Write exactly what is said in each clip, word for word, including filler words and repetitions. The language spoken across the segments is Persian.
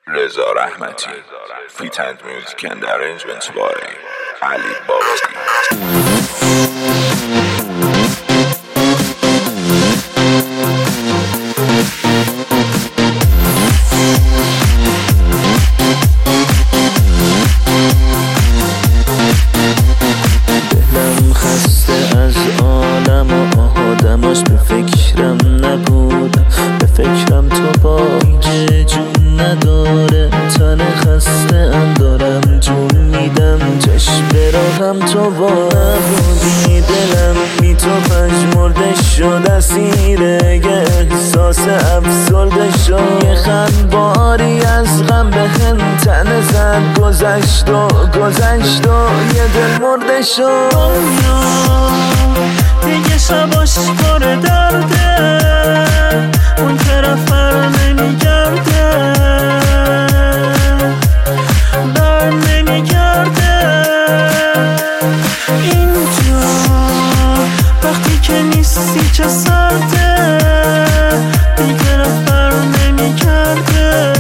Reza Rahmati. Feet and music and arrangements by Ali Babaki. آدماش به فکرم نبودم، به فکرم تو با اینجا جون نداره. تن خسته ام دارم جون میدم، چشم براهم تو با نبودی. دلم بی تو پژمرده شد، اسیر یه احساس افسرده شد. یه خنباری از غم به هم تن زد، گذشت و گذشت و یه دل مرده شد. دیگه شباش پر درده، اون طرف بر نمیگرده، بر نمیگرده. اینجا وقتی که نیستی چه سرده، دیگه رفت بر نمیگرده،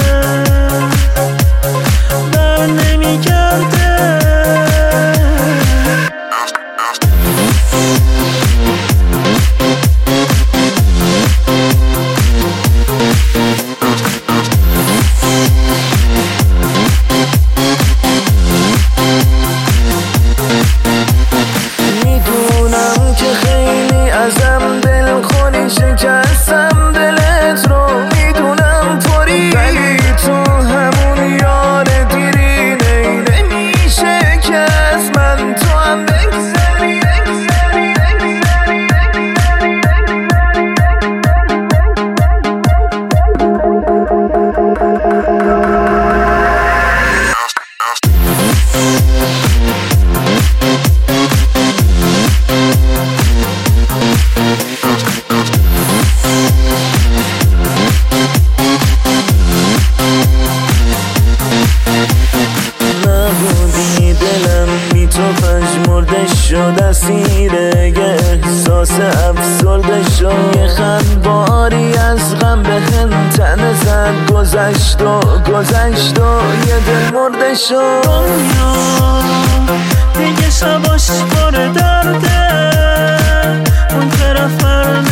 بر نمیگرده. میدونم که خیلی ازم دل خونی شکستم دلت رو، میدونم طوری، ولی تو همون یار دیری نی نمیشه که از من تو هم بگذری. نبودی دلم بی تو پژمرده شد، اسیر یه احساس افسرده شد. یه خنباری از غم به هم تن زد، گذشت و گذشت و یه دل مرده شد. دیگه شباش پر درده، اون طرف بر